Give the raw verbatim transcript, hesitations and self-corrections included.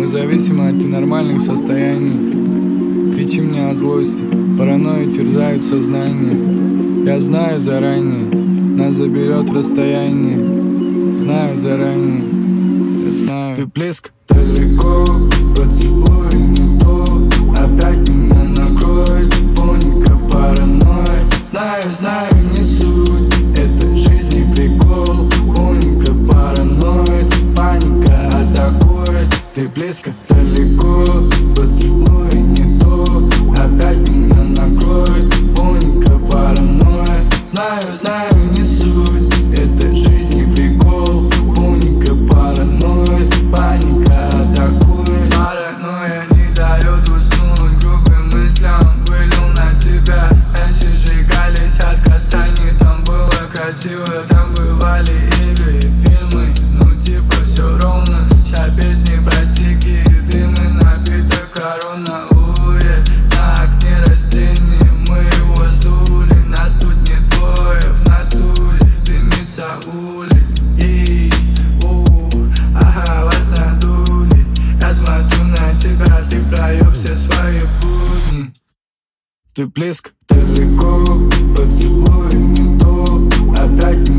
зависимы от ненормальных состояний. Кричи мне от злости, паранойи терзают сознание. Я знаю заранее, нас заберет расстояние. Знаю заранее, я знаю. Ты близко, далеко, поцелуй не то. Опять меня накроет паника, паранойя. Знаю, знаю, не суть, это жизни прикол. Паника, паранойя, паника атакует. Ты близко, далеко, поцелуй не то. Опять меня накроет паника, паранойя. Знаю, знаю, не суть, это жизни прикол. Паника, паранойя, паника атакует. Паранойя не дает уснуть грубым мыслям. Вылил на тебя, раньше сжигались от касаний. Там было красиво, там бывали игры и фильмы. Ну типа все ровно, ща песни про сиги и дымы. Напиток корона, уе, на окне растения. Мы его сдули, нас тут не двое в натуре. Дымится улей, и у, ага, вас надули. Я смотрю на тебя, ты проеб все свои будни. Ты близко, далеко, поцелуй не то. Опять